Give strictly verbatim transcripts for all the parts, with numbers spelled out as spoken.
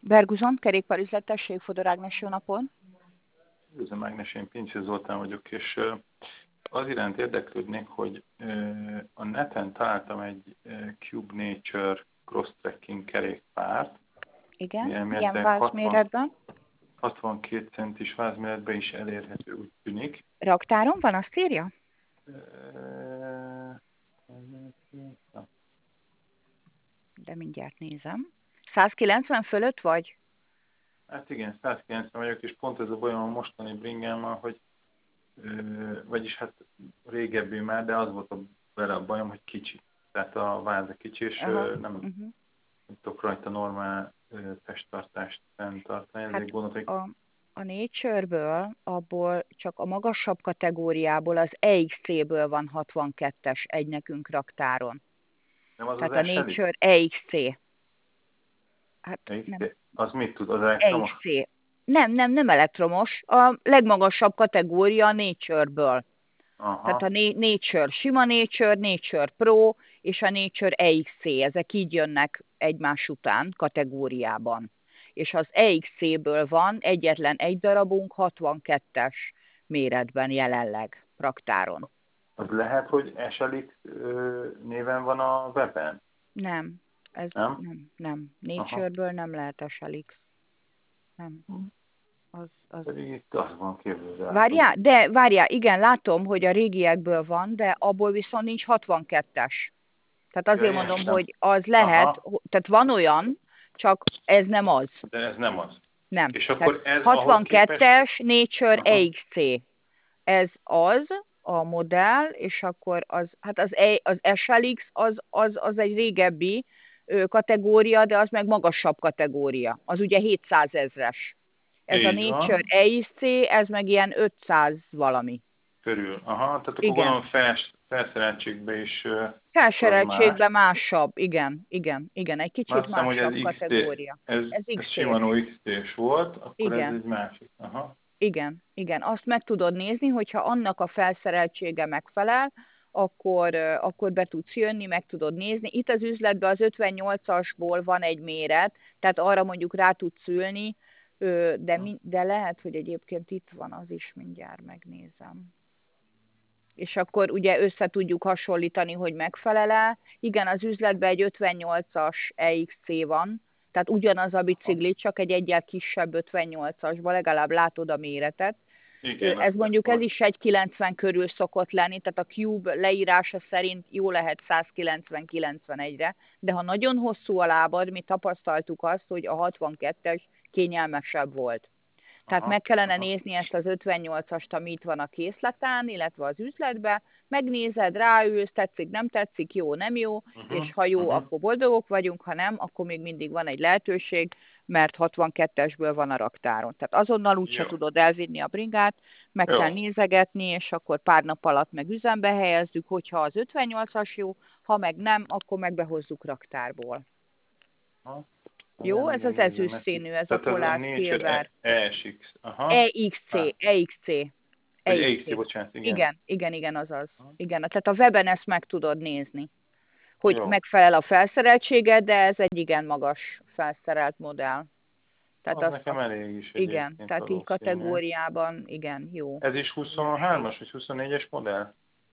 Berguzon, kerékpárüzlet, tessék, Fodor Ágnes, jó napon. Üdvözlöm, Ágnes, én Pincsé Zoltán vagyok, és az iránt érdeklődnék, hogy a neten találtam egy Cube Nature cross-trekking kerékpárt, Igen, milyen elméletileg vázméretben? hatvankét centis vázméretben is elérhető, úgy tűnik. Raktáron van, azt írja? De mindjárt nézem. százkilencven fölött vagy? Hát igen, százkilencven vagyok, és pont ez a bajom a mostani bringámmal, hogy vagyis hát régebbi már, de az volt a, vele a bajom, hogy kicsi. Tehát a váza kicsi, és Aha. nem, Uh-huh. nem tudok rajta normál testtartást fenntartani. Hát Ezért gondoltam, hogy... a, a Nature-ből, abból csak a magasabb kategóriából, az E X C-ből van hatvankettes egy nekünk raktáron. Nem az Tehát az a S L X? Nature E X C. Hát nem. Az mit tud? Az elektromos? E X C. Nem, nem, nem elektromos. A legmagasabb kategória a Nature-ből. Aha. Tehát a Nature sima Nature, Nature Pro és a Nature E X C, ezek így jönnek egymás után kategóriában. És az E X C-ből van egyetlen egy darabunk hatvankettes méretben jelenleg raktáron. Az lehet, hogy S L X néven van a weben? Nem, ez nem, nem, nem. Nature-ből nem lehet S L X. Nem. Az, az... Pedig itt az van, képzeld el. Várjál, de várjál, igen, látom, hogy a régiekből van, de abból viszont nincs hatvankettes. Tehát azért Ja, mondom, értem. hogy az lehet, Aha. tehát van olyan, csak ez nem az. De ez nem az. Nem. És akkor ez hatvankettes Nature Aha. E X C. Ez az a modell, és akkor az, hát az, e, az S L X az, az, az egy régebbi ö, kategória, de az meg magasabb kategória. Az ugye hétszázezres. Ez Így a Nature van. E X C, ez meg ilyen ötszáz valami. Körül. Aha, tehát akkor Igen. gondolom fels, felszereltségbe is... Felszereltségben másabb, igen, igen, igen, egy kicsit Azt hiszem, másabb hogy ez kategória. Ez, ez ez X T. Shimano X T-s volt, akkor Igen. ez egy másik. Aha. Igen, igen, azt meg tudod nézni, hogyha annak a felszereltsége megfelel, akkor, akkor be tudsz jönni, meg tudod nézni. Itt az üzletben az ötvennyolcasból van egy méret, tehát arra mondjuk rá tudsz ülni, de, de lehet, hogy egyébként itt van, az is mindjárt megnézem. És akkor ugye össze tudjuk hasonlítani, hogy megfelel-e. Igen, az üzletben egy ötvennyolcas E X C van, tehát ugyanaz a bicikli, csak egy egyel kisebb ötvennyolcasban, legalább látod a méretet. Igen, ez mondjuk ez volt. is egy kilencven körül szokott lenni, tehát a Cube leírása szerint jó lehet százkilencven kilencvenegyre, de ha nagyon hosszú a lábad, mi tapasztaltuk azt, hogy a hatvankettes kényelmesebb volt. Tehát aha, meg kellene aha. nézni ezt az ötvennyolcast, ami itt van a készletán, illetve az üzletbe, megnézed, ráülsz, tetszik, nem tetszik, jó, nem jó, uh-huh, és ha jó, uh-huh. akkor boldogok vagyunk, ha nem, akkor még mindig van egy lehetőség, mert hatvankettesből van a raktáron. Tehát azonnal úgyse tudod elvinni a bringát, meg jó. kell nézegetni, és akkor pár nap alatt meg üzembe helyezzük, hogyha az ötvennyolcas jó, ha meg nem, akkor meg behozzuk raktárból. Aha. Jó, ez az ezüst színű, ez a Polar Silver. E X X. Aha. E X C, E X C. E X C, bocsánat, igen. Igen, igen, igen, azaz. Igen, tehát a weben ezt meg tudod nézni, hogy jó. megfelel a felszereltséged, de ez egy igen magas felszerelt modell. Tehát az, az nekem elég is. Igen, tehát így kategóriában, igen, jó. Ez is huszonhármas vagy huszonnégyes modell?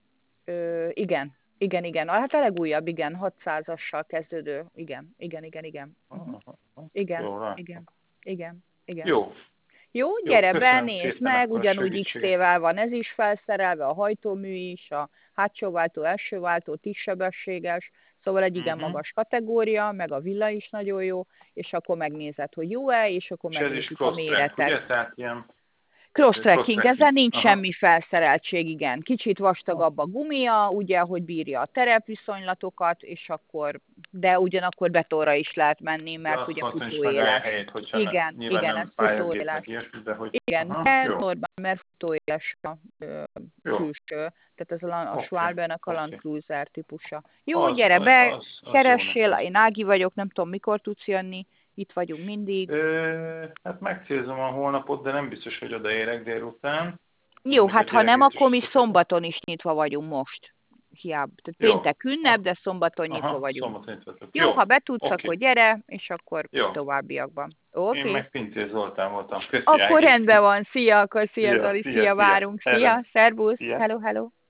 Ö, igen, igen, igen. Hát a legújabb, igen, hatszázassal kezdődő. Igen, igen, igen, igen. Uh-huh. Igen, jó, igen, igen, igen. Jó. Jó, gyere be, nézd meg, ugyanúgy X T-vel van ez is felszerelve, a hajtómű is, a hátsó váltó, első váltó, tíz sebességes, szóval egy igen uh-huh. magas kategória, meg a villa is nagyon jó, és akkor megnézed, hogy jó-e, és akkor és megnézzük a méretet. Ugye? Tehát ilyen... Cross-trekking, ezen nincs Aha. semmi felszereltség, igen. Kicsit vastagabb a gumia, ugye, hogy bírja a terepviszonylatokat, és akkor, de ugyanakkor betonra is lehet menni, mert ugye futóéles. Igen, igen, ez futóéles. Igen, Aha, de normál, mert futóéles a ö, külső. Tehát ez a, a okay. Schwalbe-nek a Land okay. Cruiser típusa. Jó, az, gyere be, az, az keressél, én Ági vagyok, nem tudom, mikor tudsz jönni. Itt vagyunk mindig. Ö, hát megcélzom a holnapot, de nem biztos, hogy odaérek délután. Jó, hát ha nem, akkor mi szombaton is nyitva vagyunk most. hiába. Tehát Jó. péntek ünnep, de szombaton nyitva Aha, vagyunk. szombaton nyitva vagyok. Jó, Jó, ha betudsz, oké. akkor gyere, és akkor Jó. továbbiakban. Én Oké? meg Pincér Zoltán voltam. Köszi, Akkor Ági. rendben van. Szia, akkor szia, Szia, Zoli. szia, Szia, szia. várunk. Szia, Erre. szervusz. Szia. Hello, hello.